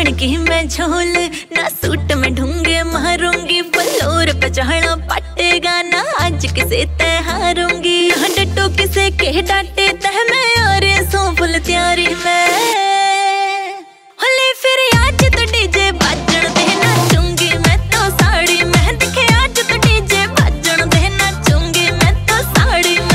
बन के मैं झोल ना सूट में ढूंगे मारूंगी फ्लोर पे चढ़ना पटेगा ना आज किसे तय हारूंगी डटो किसे के डांटे तह मैं और सो फुल तैयारी में होले फिर आज तो डीजे बाजण दे नाचूंगी मैं तो साड़ी में दिखे आज तो डीजे बाजण दे नाचूंगी मैं तो साड़ी में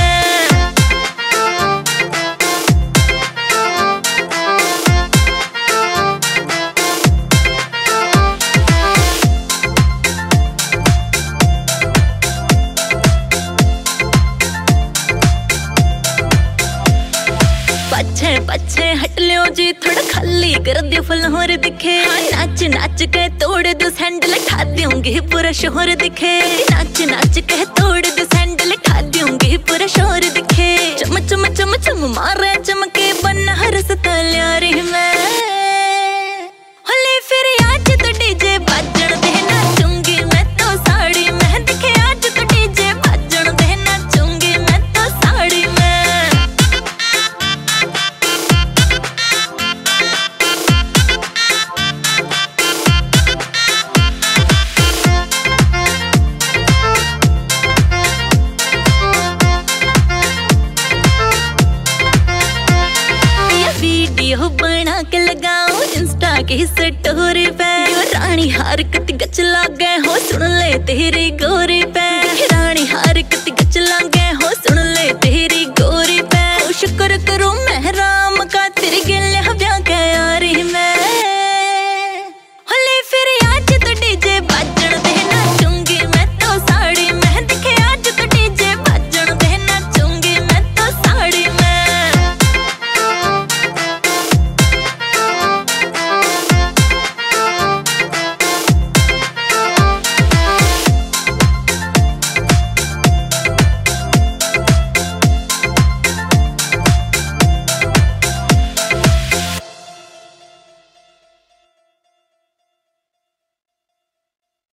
पछे पछे हट लियो जी थोड़ा खाली कर दियो फ्लोर दिखे नाच नाच के तोड़ दो सैंडल ठा दूंगी पूरा शोर दिखे नाच नाच के तोड़ दो सैंडल ठा दूंगी पूरा शोर दिखे चम चम चम चम मारे चमके बन हर सतल्यारी में होले फिर आज तो डीजे बाजण दे नाचूंगी मैं तो साड़ी में दिखे आज तो डीजे बाजण दे नाचूंगी मैं तो साड़ी में वीडियो बना के लगाऊं इंस्टा की स्टोरी पे रानी हार कति गच लागे